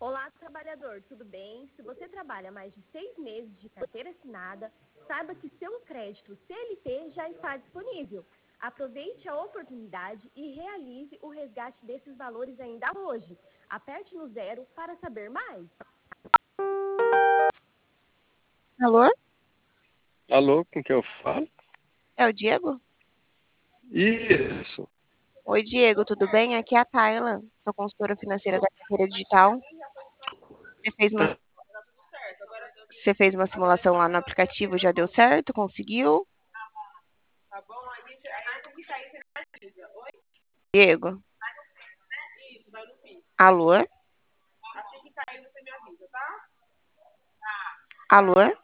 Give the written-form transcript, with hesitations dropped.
Olá, trabalhador, tudo bem? Se você trabalha mais de 6 meses de carteira assinada, saiba que seu crédito CLT já está disponível. Aproveite a oportunidade e realize o resgate desses valores ainda hoje. Aperte no 0 para saber mais. Alô? Alô, com quem eu falo? É o Diego? Isso. Oi, Diego, tudo bem? Aqui é a Tayla, sou consultora financeira da carteira digital. Você fez uma, você fez uma simulação lá no aplicativo, já deu certo? Conseguiu? Diego? Alô? Alô?